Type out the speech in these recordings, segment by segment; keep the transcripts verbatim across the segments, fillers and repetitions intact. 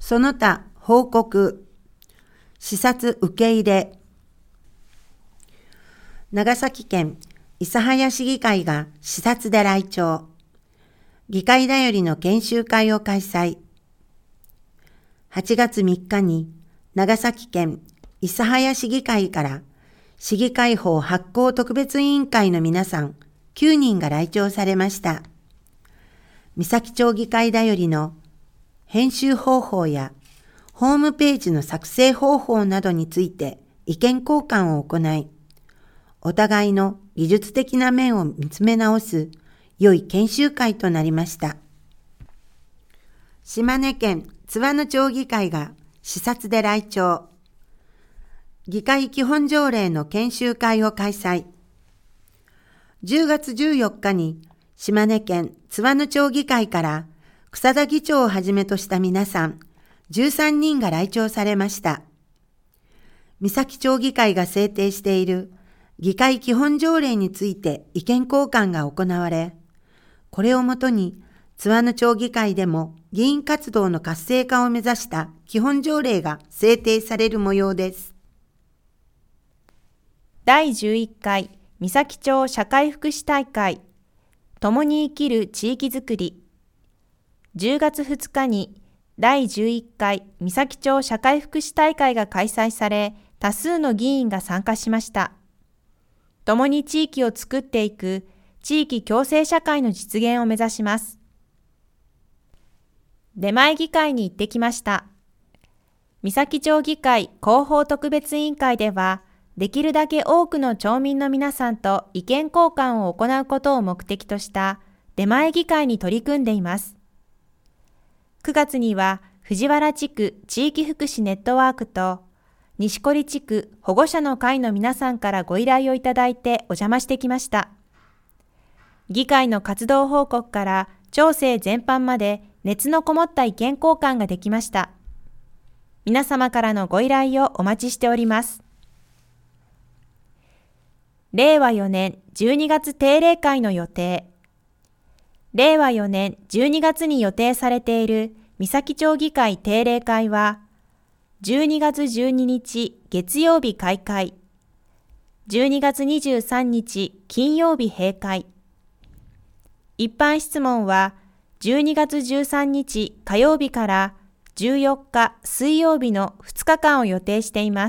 その他報告、視察受け入れ。長崎県諫早市議会が視察で来庁。議会だよりの研修会を開催。はちがつみっかに長崎県諫早市議会から市議会法発行特別委員会の皆さんきゅうにんが来庁されました。三崎町議会だよりの編集方法やホームページの作成方法などについて意見交換を行い、お互いの技術的な面を見つめ直す良い研修会となりました。島根県津和野町議会が視察で来庁。議会基本条例の研修会を開催。じゅうがつじゅうよっかに島根県津和野町議会から草田議長をはじめとした皆さんじゅうさんにんが来庁されました。三崎町議会が制定している議会基本条例について意見交換が行われ、これをもとに津和野町議会でも議員活動の活性化を目指した基本条例が制定される模様です。 だいじゅういっかい三崎町社会福祉大会共に生きる地域づくり。じゅうがつふつかにだいじゅういっかい三崎町社会福祉大会が開催され、多数の議員が参加しました。共に地域を作っていく地域共生社会の実現を目指します。出前議会に行ってきました。三崎町議会広報特別委員会では、できるだけ多くの町民の皆さんと意見交換を行うことを目的とした出前議会に取り組んでいます。くがつには藤原地区地域福祉ネットワークと西堀地区保護者の会の皆さんからご依頼をいただいてお邪魔してきました。議会の活動報告から町政全般まで熱のこもった意見交換ができました。皆様からのご依頼をお待ちしております。れいわよねんじゅうにがつ定例会の予定。れいわよねんじゅうにがつに予定されている三崎町議会定例会は、じゅうにがつじゅうににち月曜日開会、じゅうにがつにじゅうさんにち金曜日閉会。一般質問はじゅうにがつじゅうさんにち火曜日からじゅうよっか水曜日のふつかかんを予定しています。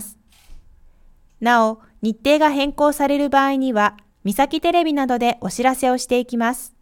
なお、日程が変更される場合には、三崎テレビなどでお知らせをしていきます。